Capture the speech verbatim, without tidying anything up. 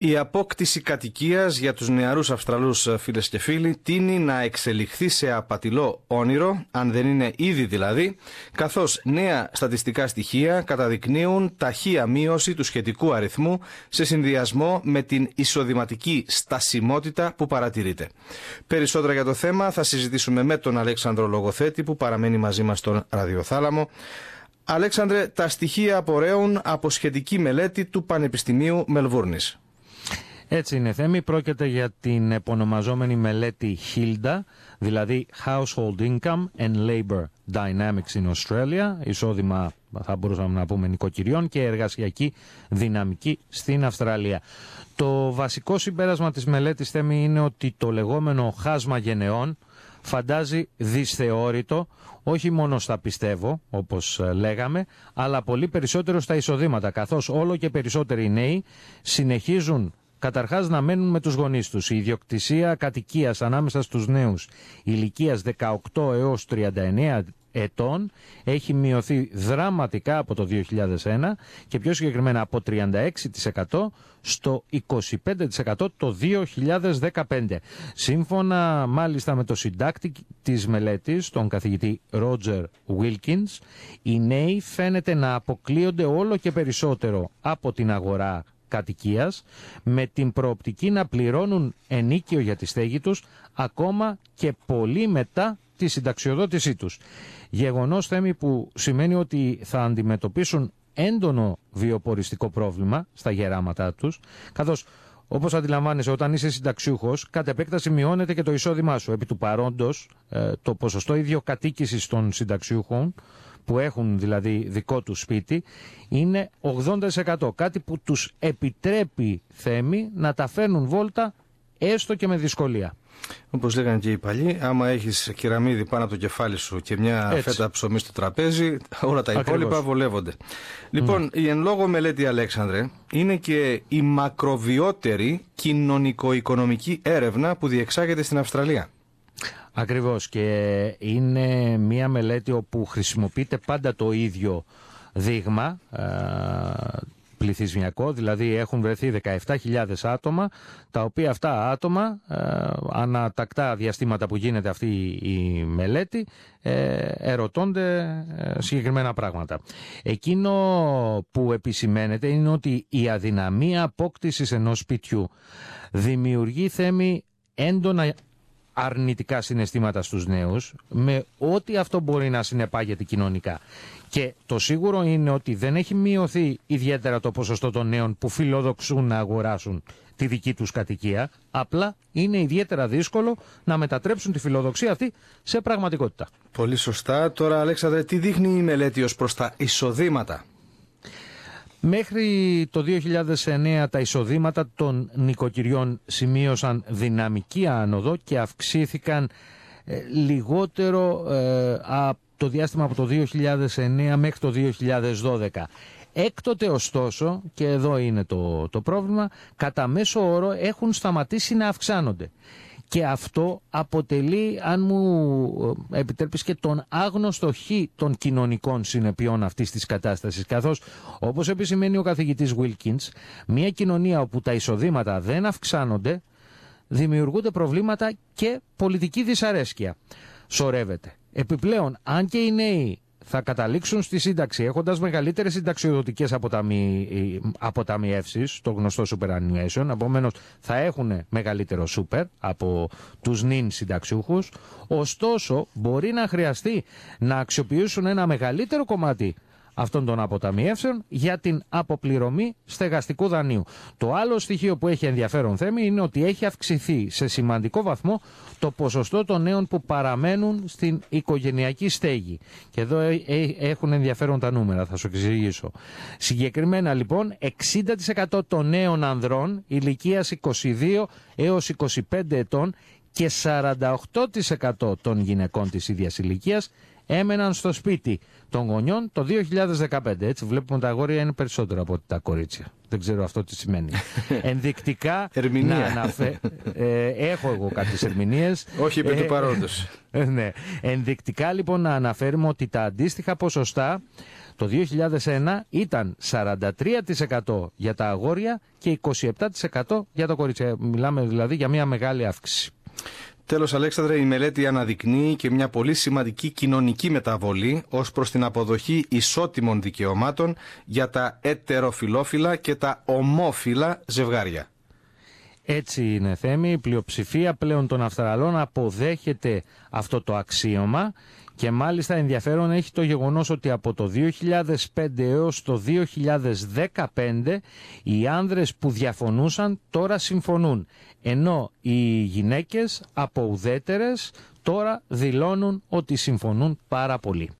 Η απόκτηση κατοικίας για τους νεαρούς Αυστραλούς, φίλες και φίλοι, τείνει να εξελιχθεί σε απατηλό όνειρο, αν δεν είναι ήδη δηλαδή, καθώς νέα στατιστικά στοιχεία καταδεικνύουν ταχεία μείωση του σχετικού αριθμού σε συνδυασμό με την εισοδηματική στασιμότητα που παρατηρείται. Περισσότερα για το θέμα θα συζητήσουμε με τον Αλέξανδρο Λογοθέτη, που παραμένει μαζί μας στον ραδιοθάλαμο. Αλέξανδρε, τα στοιχεία απορρέουν από σχετική μελέτη του Πανεπιστημίου Μελβούρνης. Έτσι είναι, Θέμη. Πρόκειται για την επωνομαζόμενη μελέτη χίλντα, δηλαδή Household Income and Labor Dynamics in Australia, εισόδημα, θα μπορούσαμε να πούμε, νοικοκυριών και εργασιακή δυναμική στην Αυστραλία. Το βασικό συμπέρασμα της μελέτης, Θέμη, είναι ότι το λεγόμενο χάσμα γενεών φαντάζει δυσθεώρητο, όχι μόνο στα πιστεύω, όπως λέγαμε, αλλά πολύ περισσότερο στα εισοδήματα, καθώς όλο και περισσότεροι νέοι συνεχίζουν καταρχάς να μένουν με τους γονείς τους. Η ιδιοκτησία κατοικίας ανάμεσα στους νέους ηλικίας δεκαοκτώ έως τριάντα εννέα ετών έχει μειωθεί δραματικά από το δύο χιλιάδες ένα και πιο συγκεκριμένα από τριάντα έξι τοις εκατό στο είκοσι πέντε τοις εκατό το δύο χιλιάδες δεκαπέντε. Σύμφωνα μάλιστα με το συντάκτη της μελέτης, τον καθηγητή Roger Wilkins, οι νέοι φαίνεται να αποκλείονται όλο και περισσότερο από την αγορά κατοικίας, με την προοπτική να πληρώνουν ενίκιο για τη στέγη τους ακόμα και πολύ μετά τη συνταξιοδότησή τους. Γεγονός, Θέμη, που σημαίνει ότι θα αντιμετωπίσουν έντονο βιοποριστικό πρόβλημα στα γεράματά τους, καθώς, όπως αντιλαμβάνεσαι, όταν είσαι συνταξιούχος, κατ' επέκταση μειώνεται και το εισόδημά σου. Επί του παρόντος, το ποσοστό ιδιοκατοίκησης των συνταξιούχων, που έχουν δηλαδή δικό του σπίτι, είναι ογδόντα τοις εκατό, κάτι που τους επιτρέπει, Θέμη, να τα φέρνουν βόλτα έστω και με δυσκολία. Όπως λέγανε και οι παλιοί, άμα έχεις κεραμίδι πάνω από το κεφάλι σου και μια Έτσι. φέτα ψωμί στο τραπέζι, όλα τα Ακριβώς. υπόλοιπα βολεύονται. Λοιπόν, mm. η εν λόγω μελέτη, Αλέξανδρε, είναι και η μακροβιότερη κοινωνικο-οικονομική έρευνα που διεξάγεται στην Αυστραλία. Ακριβώς, και είναι μια μελέτη όπου χρησιμοποιείται πάντα το ίδιο δείγμα ε, πληθυσμιακό, δηλαδή έχουν βρεθεί δεκαεπτά χιλιάδες άτομα, τα οποία αυτά άτομα ε, ανατακτά διαστήματα που γίνεται αυτή η μελέτη ε, ερωτώνται ε, συγκεκριμένα πράγματα. Εκείνο που επισημαίνεται είναι ότι η αδυναμία απόκτησης ενός σπιτιού δημιουργεί, Θέμη, έντονα αρνητικά συναισθήματα στους νέους, με ό,τι αυτό μπορεί να συνεπάγεται κοινωνικά. Και το σίγουρο είναι ότι δεν έχει μειωθεί ιδιαίτερα το ποσοστό των νέων που φιλοδοξούν να αγοράσουν τη δική τους κατοικία, απλά είναι ιδιαίτερα δύσκολο να μετατρέψουν τη φιλοδοξία αυτή σε πραγματικότητα. Πολύ σωστά. Τώρα, Αλέξανδρε, τι δείχνει η μελέτη ως προς τα εισοδήματα? Μέχρι το δύο χιλιάδες εννέα τα εισοδήματα των νοικοκυριών σημείωσαν δυναμική άνοδο και αυξήθηκαν ε, λιγότερο ε, από το διάστημα από το δύο χιλιάδες εννέα μέχρι το δύο χιλιάδες δώδεκα. Έκτοτε, ωστόσο, και εδώ είναι το, το πρόβλημα, κατά μέσο όρο έχουν σταματήσει να αυξάνονται. Και αυτό αποτελεί, αν μου επιτρέπεις, και τον άγνωστο χ των κοινωνικών συνεπειών αυτής της κατάστασης. Καθώς, όπως επισημαίνει ο καθηγητής Wilkins, μια κοινωνία όπου τα εισοδήματα δεν αυξάνονται, δημιουργούνται προβλήματα και πολιτική δυσαρέσκεια σωρεύεται. Επιπλέον, αν και οι νέοι θα καταλήξουν στη σύνταξη έχοντας μεγαλύτερες συνταξιοδοτικές αποταμι... αποταμιεύσεις, το γνωστό superannuation, επομένως θα έχουν μεγαλύτερο super από τους νυν συνταξιούχους, ωστόσο μπορεί να χρειαστεί να αξιοποιήσουν ένα μεγαλύτερο κομμάτι αυτών των αποταμιεύσεων για την αποπληρωμή στεγαστικού δανείου. Το άλλο στοιχείο που έχει ενδιαφέρον, Θέμη, είναι ότι έχει αυξηθεί σε σημαντικό βαθμό το ποσοστό των νέων που παραμένουν στην οικογενειακή στέγη. Και εδώ έχουν ενδιαφέρον τα νούμερα, θα σου εξηγήσω. Συγκεκριμένα, λοιπόν, εξήντα τοις εκατό των νέων ανδρών ηλικίας είκοσι δύο έως είκοσι πέντε ετών και σαράντα οκτώ τοις εκατό των γυναικών της ίδιας ηλικίας έμεναν στο σπίτι των γονιών το δύο χιλιάδες δεκαπέντε. Έτσι βλέπουμε τα αγόρια είναι περισσότερα από τα κορίτσια. Δεν ξέρω αυτό τι σημαίνει. Ενδεικτικά Ερμηνεία. να αναφε... ε, έχω εγώ κάποιες ερμηνείες. Όχι επί του παρόντος. Ε, ναι. Ενδεικτικά λοιπόν να αναφέρουμε ότι τα αντίστοιχα ποσοστά το δύο χιλιάδες ένα ήταν σαράντα τρία τοις εκατό για τα αγόρια και είκοσι επτά τοις εκατό για τα κορίτσια. Μιλάμε δηλαδή για μια μεγάλη αύξηση. Τέλος, Αλέξανδρε, η μελέτη αναδεικνύει και μια πολύ σημαντική κοινωνική μεταβολή ως προς την αποδοχή ισότιμων δικαιωμάτων για τα ετεροφιλόφιλα και τα ομόφιλα ζευγάρια. Έτσι είναι, Θέμη. Η πλειοψηφία πλέον των Αυστραλών αποδέχεται αυτό το αξίωμα και μάλιστα ενδιαφέρον έχει το γεγονός ότι από το δύο χιλιάδες πέντε έως το δύο χιλιάδες δεκαπέντε οι άνδρες που διαφωνούσαν τώρα συμφωνούν, ενώ οι γυναίκες από ουδέτερες τώρα δηλώνουν ότι συμφωνούν πάρα πολύ.